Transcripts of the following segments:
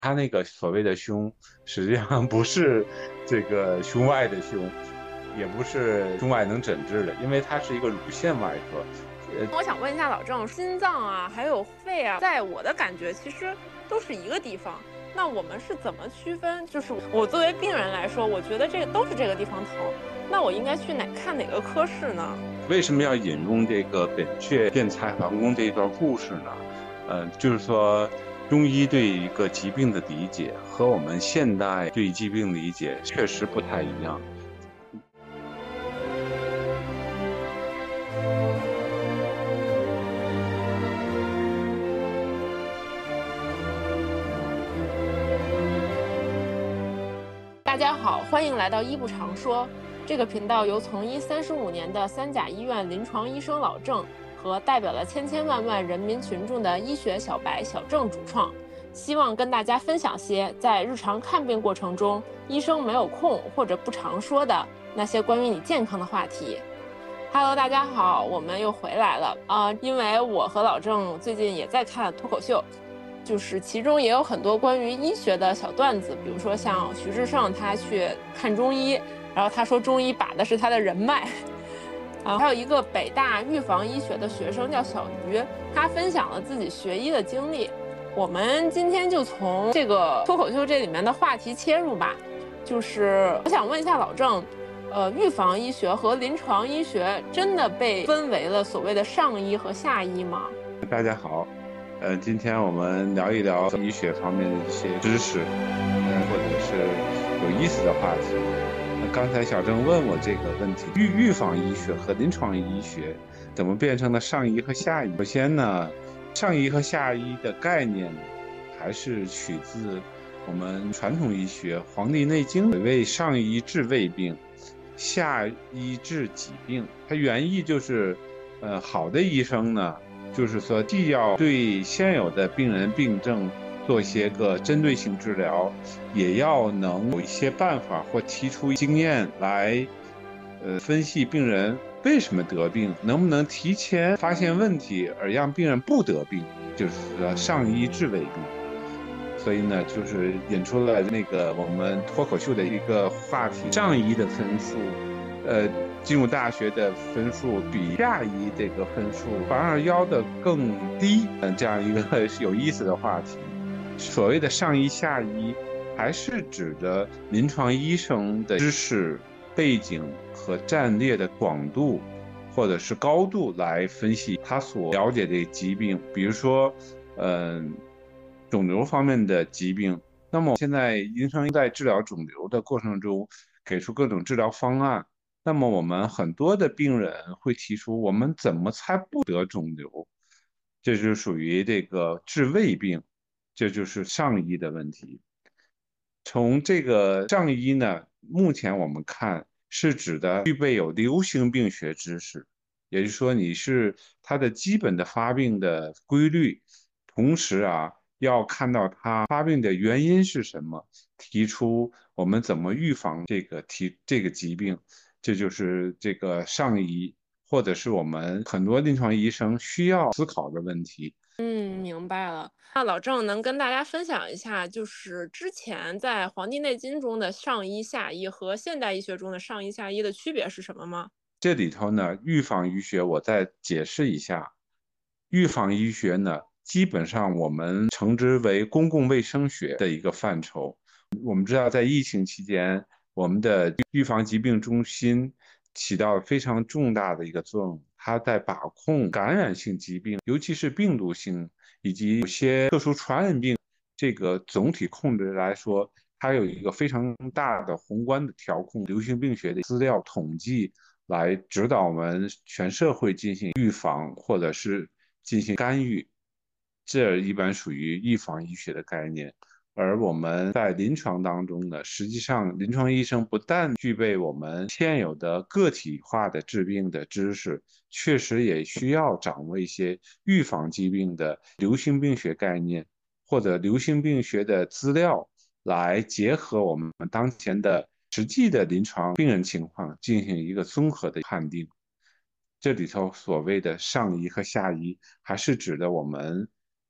他那个所谓的胸，实际上不是这个胸外的胸，也不是胸外能诊治的，因为它是一个乳腺外科。 我想问一下老郑，心脏啊，还有肺啊，在我的感觉其实都是一个地方。那我们是怎么区分？就是我作为病人来说，我觉得这个都是这个地方疼，那我应该去看哪个科室呢？ 为什么要引用这个本穴辩才桓公这一段故事呢？就是说，中医对一个疾病的理解和我们现代对疾病理解确实不太一样。 大家好，欢迎来到医不常说。这个频道由从医35年的三甲医院临床医生老郑和代表了千千万万人民群众的医学小白小郑主创，希望跟大家分享些在日常看病过程中医生没有空或者不常说的那些关于你健康的话题。Hello， 大家好，我们又回来了因为我和老郑最近也在看脱口秀，就是其中也有很多关于医学的小段子，比如说像徐志胜他去看中医，然后他说中医把的是他的人脉。还有一个北大预防医学的学生叫小鱼，他分享了自己学医的经历。我们今天就从这个脱口秀这里面的话题切入吧，就是我想问一下老郑，预防医学和临床医学真的被分为了所谓的上医和下医吗？ 大家好，今天我们聊一聊医学方面的一些知识，或者是有意思的话题。刚才小郑问我这个问题，预防医学和临床医学怎么变成了上医和下医？首先呢，上医和下医的概念还是取自我们传统医学《黄帝内经》，所谓上医治未病，下医治己病。它原意就是，好的医生呢，就是说既要对现有的病人病症做一些个针对性治疗，也要能有一些办法或提出经验来，分析病人为什么得病，能不能提前发现问题而让病人不得病，就是说上医治未病。所以呢，就是引出了那个我们脱口秀的一个话题，上医的分数，进入大学的分数比下医这个分数反而要的更低，这样一个有意思的话题。所谓的上医下医，还是指的临床医生的知识背景和战略的广度或者是高度来分析他所了解的疾病，比如说，肿瘤方面的疾病。那么现在临床在治疗肿瘤的过程中，给出各种治疗方案。那么我们很多的病人会提出，我们怎么才不得肿瘤？这就属于这个治未病，这就是上医的问题。从这个上医呢，目前我们看是指的具备有流行病学知识，也就是说你是它的基本的发病的规律，同时啊要看到它发病的原因是什么，提出我们怎么预防这个疾病，这就是这个上医或者是我们很多临床医生需要思考的问题。 明白了。那老郑能跟大家分享一下，就是之前在《黄帝内经》中的上医、下医和现代医学中的上医、下医的区别是什么吗？ 这里头呢，预防医学我再解释一下。预防医学呢，基本上我们称之为公共卫生学的一个范畴。我们知道，在疫情期间，我们的预防疾病中心起到非常重大的一个作用，它在把控感染性疾病，尤其是病毒性以及有些特殊传染病，这个总体控制来说，它有一个非常大的宏观的调控流行病学的资料统计，来指导我们全社会进行预防或者是进行干预，这一般属于预防医学的概念。而我们在临床当中呢，实际上临床医生不但具备我们现有的个体化的治病的知识，确实也需要掌握一些预防疾病的流行病学概念或者流行病学的资料，来结合我们当前的实际的临床病人情况进行一个综合的判定。这里头所谓的上医和下医，还是指的我们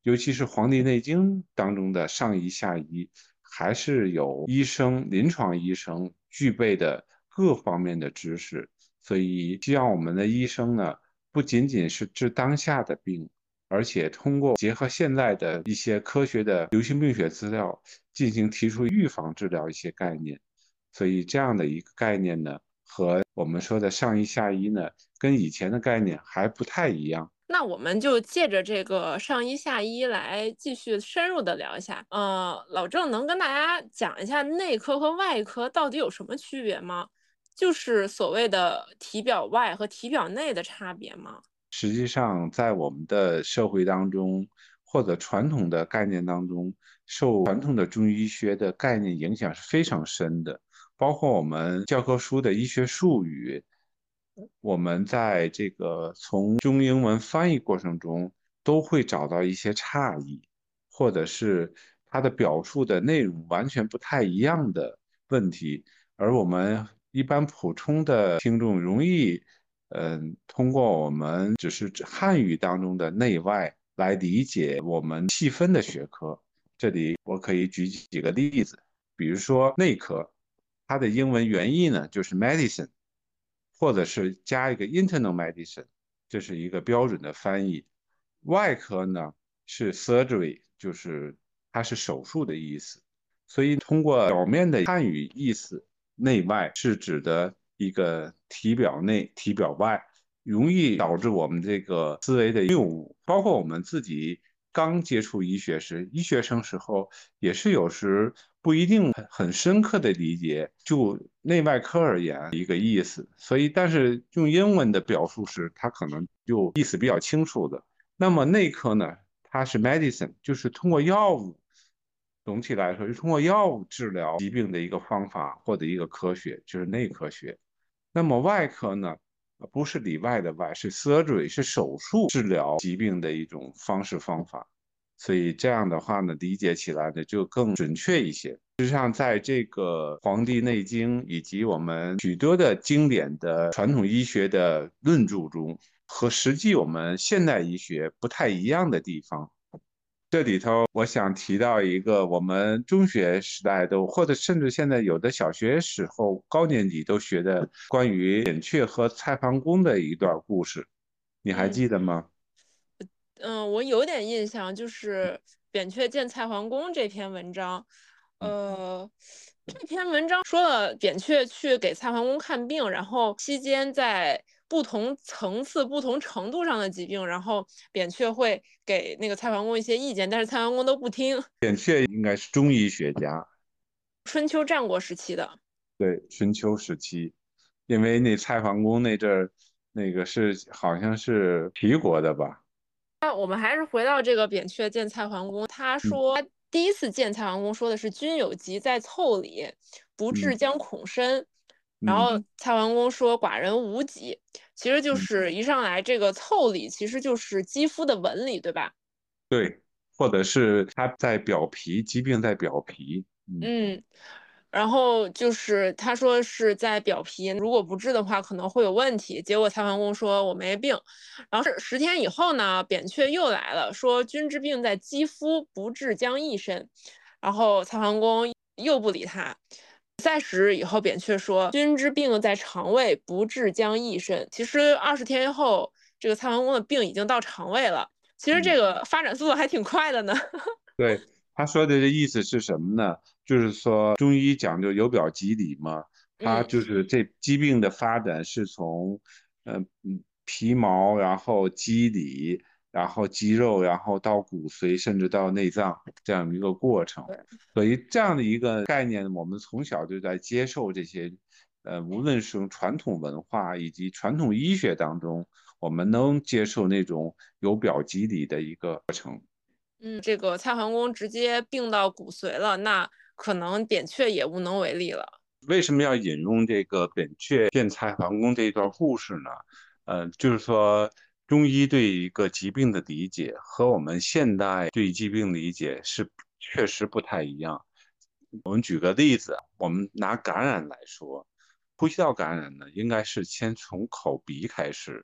尤其是《黄帝内经》当中的上医下医，还是有医生、临床医生具备的各方面的知识。所以，希望我们的医生呢，不仅仅是治当下的病，而且通过结合现在的一些科学的流行病学资料，进行提出预防治疗一些概念。所以，这样的一个概念呢，和我们说的上医下医呢，跟以前的概念还不太一样。 那我们就借着这个上医下医来继续深入的聊一下。老郑能跟大家讲一下内科和外科到底有什么区别吗？就是所谓的体表外和体表内的差别吗？ 实际上，在我们的社会当中，或者传统的概念当中，受传统的中医学的概念影响是非常深的。包括我们教科书的医学术语，我们在这个从中英文翻译过程中，都会找到一些差异，或者是它的表述的内容完全不太一样的问题。而我们一般普通的听众容易，通过我们只是汉语当中的内外来理解我们细分的学科。这里我可以举几个例子，比如说内科，它的英文原意呢就是 medicine，或者是加一个 internal medicine，这是一个标准的翻译。外科呢是 surgery，就是它是手术的意思。所以通过表面的汉语意思，内外是指的一个体表内、体表外，容易导致我们这个思维的谬误。包括我们自己刚接触医学时，医学生时候也是有时不一定很深刻的理解，就内外科而言一个意思。所以，但是用英文的表述时，它可能就意思比较清楚的。那么内科呢，它是 medicine，就是通过药物。总体来说，是通过药物治疗疾病的一个方法或者一个科学，就是内科学。那么外科呢，不是里外的外，是 surgery，是手术治疗疾病的一种方式方法。所以这样的话呢，理解起来呢就更准确一些。实际上，在这个《黄帝内经》以及我们许多的经典的传统医学的论著中，和实际我们现代医学不太一样的地方。这里头，我想提到一个我们中学时代都，或者甚至现在有的小学时候高年级都学的关于扁鹊和蔡桓公的一段故事，你还嗯记得吗？ 我有点印象，就是扁鹊见蔡桓公这篇文章。这篇文章说了扁鹊去给蔡桓公看病，然后期间在不同层次、不同程度上的疾病，然后扁鹊会给那个蔡桓公一些意见，但是蔡桓公都不听。 扁鹊应该是中医学家， 春秋战国时期的。 对，春秋时期，因为那蔡桓公那阵儿，那个是好像是齐国的吧？ 那我们还是回到这个扁鹊见蔡桓公，他嗯说他第一次见蔡桓公说的是“君有疾在腠理，不治嗯将恐深”。然嗯后蔡桓公说“寡人无疾”，其实就嗯， 是一上来这个腠理其实就是肌肤的纹理，对吧？ 对，或者是他在表皮，疾病在表皮， 嗯，然后就是他说是在表皮，如果不治的话可能会有问题。结果蔡桓公说我没病。然后是10天以后呢，扁鹊又来了，说君之病在肌肤，不治将益身。然后蔡桓公又不理他。30日以后，扁鹊说君之病在肠胃，不治将益身。其实20天后，这个蔡桓公的病已经到肠胃了。其实这嗯。 个发展速度还挺快的呢。 对，他说的这意思是什么呢？就是说中医讲究由表及里嘛，它嗯。 就是这疾病的发展是从皮毛，然后肌理，然后肌肉，然后到骨髓，甚至到内脏这样一个过程。所以这样的一个概念，我们从小就在接受这些，无论是从传统文化以及传统医学当中，我们能接受那种由表及里的一个过程。 这个蔡桓公直接病到骨髓了，那可能扁鹊也无能为力了。 为什么要引用这个扁鹊见蔡桓公这一段故事呢？就是说中医对一个疾病的理解和我们现代对疾病理解是确实不太一样。我们举个例子，我们拿感染来说，呼吸道感染呢，应该是先从口鼻开始，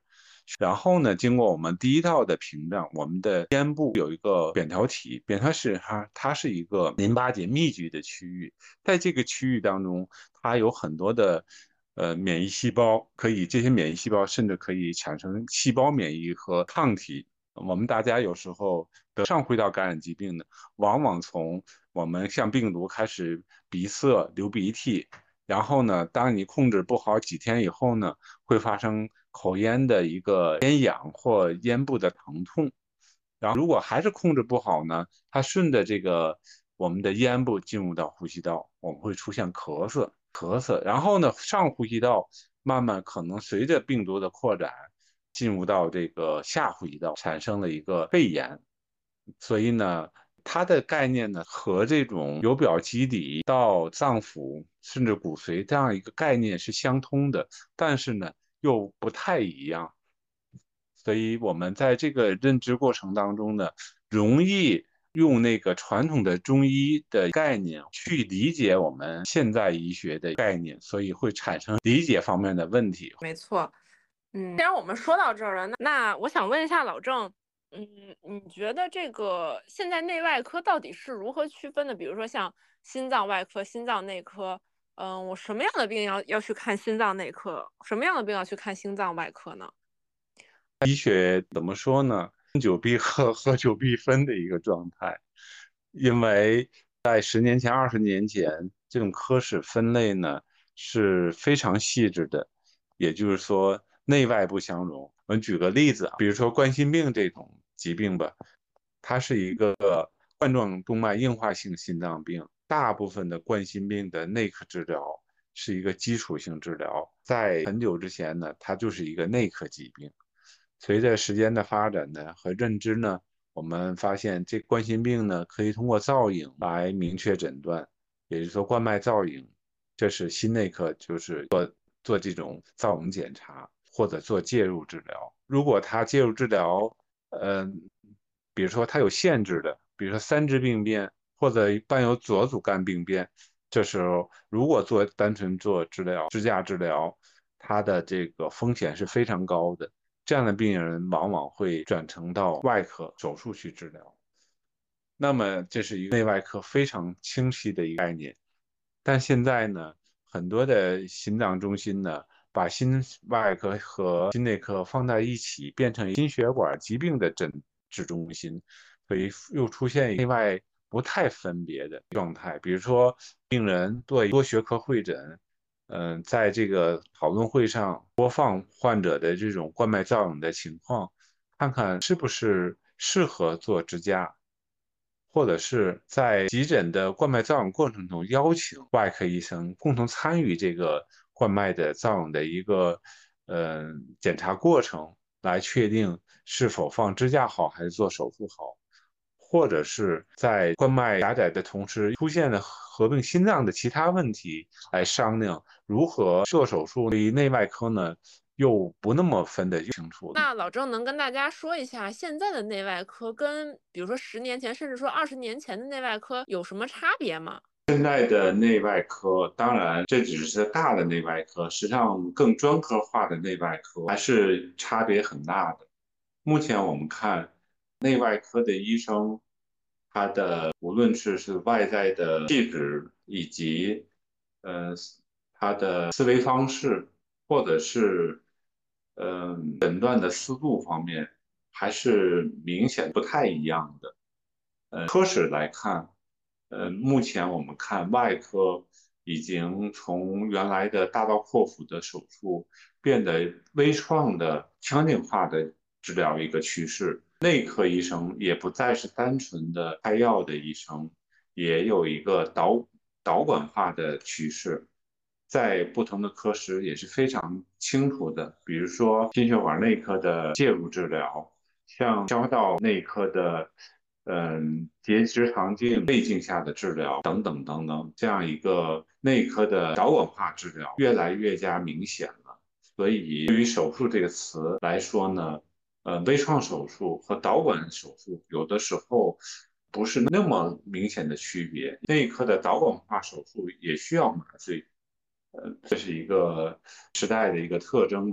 然后呢，经过我们第一道的屏障，我们的咽部有一个扁桃体，扁桃体它是一个淋巴结密集的区域，在这个区域当中，它有很多的免疫细胞，这些免疫细胞甚至可以产生细胞免疫和抗体。我们大家有时候得上呼吸道感染疾病的，往往从我们像病毒开始鼻塞、流鼻涕，然后呢，当你控制不好几天以后呢，会发生口咽的一个咽痒或咽部的疼痛。然后如果还是控制不好呢，它顺着这个我们的咽部进入到呼吸道，我们会出现咳嗽，然后呢，上呼吸道慢慢可能随着病毒的扩展，进入到这个下呼吸道，产生了一个肺炎。所以呢，它的概念呢和这种由表基底到脏腑甚至骨髓这样一个概念是相通的，但是呢又不太一样。所以我们在这个认知过程当中呢，容易用那个传统的中医的概念去理解我们现代医学的概念，所以会产生理解方面的问题。 没错。既然我们说到这儿了，那我想问一下老郑，你觉得这个现在内外科到底是如何区分的？比如说像心脏外科、心脏内科，我什么样的病要去看心脏内科，什么样的病要去看心脏外科呢？ 医学怎么说呢？分久必合，合久必分的一个状态。因为在10年前、20年前，这种科室分类呢是非常细致的，也就是说内外不相容。我们举个例子啊，比如说冠心病这种疾病吧，它是一个冠状动脉硬化性心脏病，大部分的冠心病的内科治疗是一个基础性治疗，在很久之前呢，它就是一个内科疾病。随着时间的发展呢和认知呢，我们发现这冠心病呢可以通过造影来明确诊断，也就是说冠脉造影，这是心内科就是做这种造影检查或者做介入治疗。如果他介入治疗，呃，比如说他有限制的，比如说三支病变或者伴有左组干病变，这时候如果单纯做治疗支架治疗，它的这个风险是非常高的。这样的病人往往会转成到外科手术去治疗。那么这是一个内外科非常清晰的一个概念。但现在呢，很多的心脏中心呢，把心外科和心内科放在一起，变成心血管疾病的诊治中心，所以又出现内外不太分别的状态。比如说，病人做多学科会诊，在这个讨论会上播放患者的这种冠脉造影的情况，看看是不是适合做支架，或者是在急诊的冠脉造影过程中邀请外科医生共同参与这个冠脉的造影的一个检查过程，来确定是否放支架好还是做手术好。或者是在冠脉狭窄的同时出现了合并心脏的其他问题，来商量如何做手术。对于内外科呢，又不那么分得清楚。 那老郑能跟大家说一下，现在的内外科跟比如说10年前，甚至说20年前的内外科有什么差别吗？ 现在的内外科，当然这只是大的内外科，实际上更专科化的内外科还是差别很大的。目前我们看内外科的医生，他的无论是外在的气质，以及呃他的思维方式，或者是诊断的思路方面，还是明显不太一样的。科室来看，目前我们看外科已经从原来的大刀阔斧的手术，变得微创的腔镜化的治疗一个趋势。内科医生也不再是单纯的开药的医生，也有一个导管化的趋势。在不同的科室也是非常清楚的，比如说心血管内科的介入治疗，像消道内科的结直肠镜内镜下的治疗等等等等，这样一个内科的导管化治疗越来越加明显了。所以对于手术这个词来说呢，微创手术和导管手术有的时候不是那么明显的区别。内科的导管化手术也需要麻醉，这是一个时代的一个特征吧。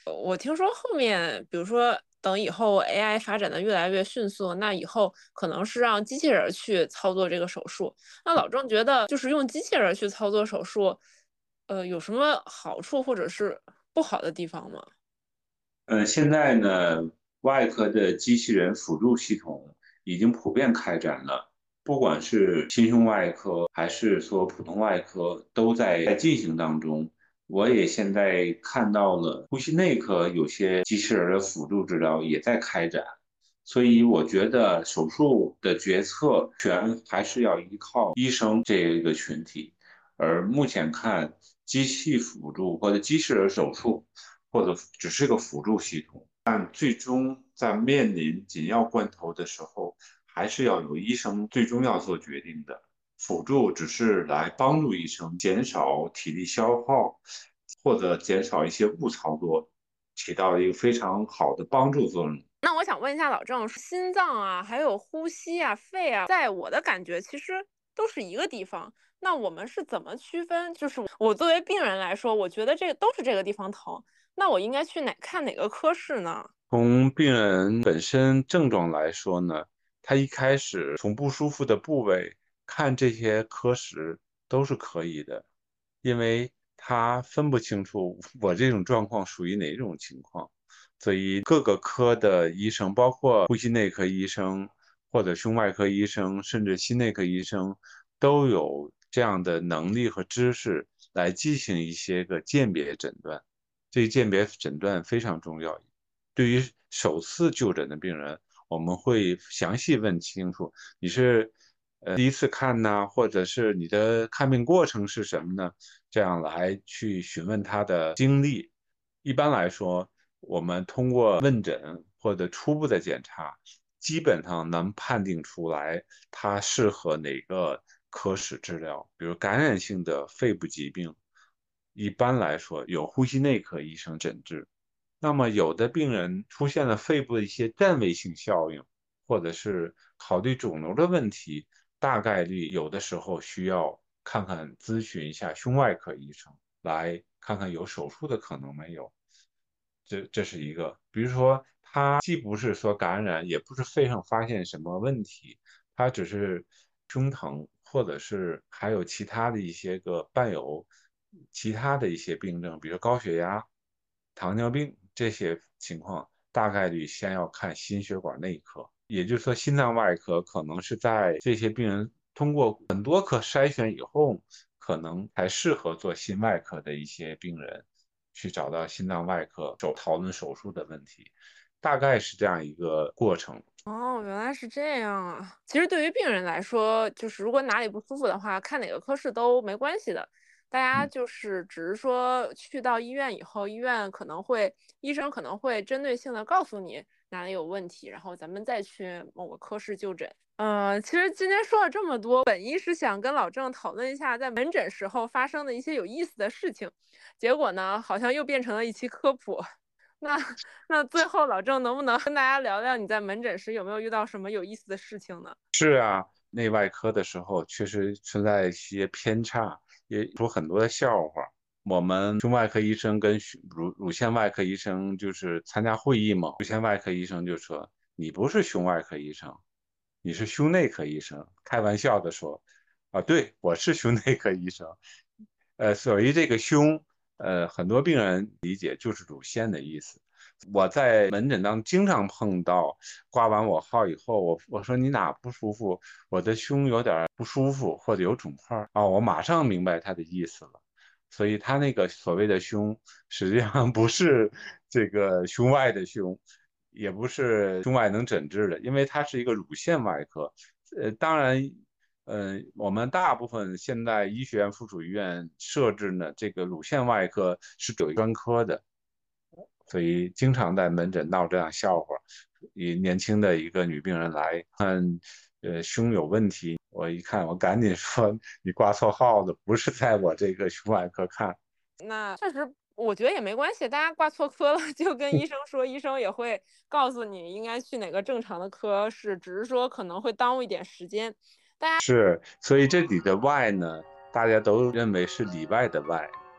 我听说后面，比如说等以后 AI 发展的越来越迅速，那以后可能是让机器人去操作这个手术。那老郑觉得，就是用机器人去操作手术，有什么好处或者是不好的地方吗？ 现在呢，外科的机器人辅助系统已经普遍开展了，不管是心胸外科还是说普通外科，都在进行当中。我也现在看到了呼吸内科有些机器人的辅助治疗也在开展，所以我觉得手术的决策权还是要依靠医生这一个群体，而目前看机器辅助或者机器人手术。或者只是个辅助系统，但最终在面临紧要关头的时候，还是要由医生最终要做决定的。辅助只是来帮助医生减少体力消耗，或者减少一些误操作，起到一个非常好的帮助作用。 那我想问一下老郑，心脏啊，还有呼吸啊、肺啊，在我的感觉其实都是一个地方。那我们是怎么区分？就是我作为病人来说，我觉得这个都是这个地方疼，那我应该去看哪个科室呢？ 从病人本身症状来说呢，他一开始从不舒服的部位看这些科室都是可以的，因为他分不清楚我这种状况属于哪种情况，所以各个科的医生，包括呼吸内科医生或者胸外科医生，甚至心内科医生，都有这样的能力和知识来进行一些个鉴别诊断。这个鉴别诊断非常重要。对于首次就诊的病人，我们会详细问清楚你是第一次看呢，或者是你的看病过程是什么呢？这样来去询问他的经历。一般来说，我们通过问诊或者初步的检查，基本上能判定出来他适合哪个科室治疗。比如感染性的肺部疾病，一般来说由呼吸内科医生诊治。那么有的病人出现了肺部的一些占位性效应，或者是考虑肿瘤的问题，大概率有的时候需要看看咨询一下胸外科医生，来看看有手术的可能没有。这是一个，比如说他既不是说感染，也不是肺上发现什么问题，他只是胸疼，或者是还有其他的一些个伴有其他的一些病症，比如高血压、糖尿病这些情况，大概率先要看心血管内科。也就是说，心脏外科可能是在这些病人通过很多科筛选以后，可能才适合做心外科的一些病人。去找到心脏外科讨论手术的问题，大概是这样一个过程。 哦，原来是这样啊。其实对于病人来说，就是如果哪里不舒服的话，看哪个科室都没关系的。大家嗯， 就是只是说去到医院以后，医生可能会针对性的告诉你哪里有问题，然后咱们再去某个科室就诊。其实今天说了这么多，本意是想跟老郑讨论一下在门诊时候发生的一些有意思的事情，结果呢，好像又变成了一期科普。那那最后老郑能不能跟大家聊聊你在门诊时有没有遇到什么有意思的事情呢？ 是啊，内外科的时候确实存在一些偏差，也有很多的笑话。我们胸外科医生跟乳腺外科医生就是参加会议嘛，乳腺外科医生就说：“你不是胸外科医生，你是胸内科医生。”开玩笑的说：“啊，对，我是胸内科医生。”所谓这个胸，很多病人理解就是乳腺的意思。我在门诊当中经常碰到，挂完我号以后，我说你哪不舒服？我的胸有点不舒服，或者有肿块啊，我马上明白他的意思了。所以他那个所谓的胸，实际上不是这个胸外的胸，也不是胸外能诊治的，因为它是一个乳腺外科。当然，我们大部分现在医学院附属医院设置呢，这个乳腺外科是有专科的。所以经常在门诊闹这样笑话。以年轻的一个女病人来看，胸有问题，我一看，我赶紧说你挂错号了，不是在我这个胸外科看。 那确实，我觉得也没关系，大家挂错科了就跟医生说，医生也会告诉你应该去哪个正常的科室，只是说可能会耽误一点时间。 是，所以这里的外呢，大家都认为是里外的外，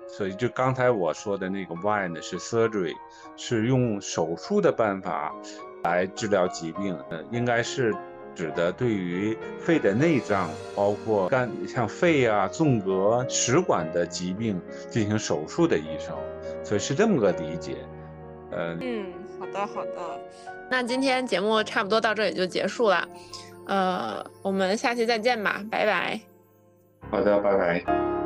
所以就刚才我说的那个 Y 呢是 surgery， 是用手术的办法来治疗疾病，应该是指的对于肺的内脏，包括像肺啊、纵隔、食管的疾病进行手术的医生，所以是这么个理解。 好的好的，那今天节目差不多到这里就结束了，我们下期再见吧，拜拜。 好的，拜拜。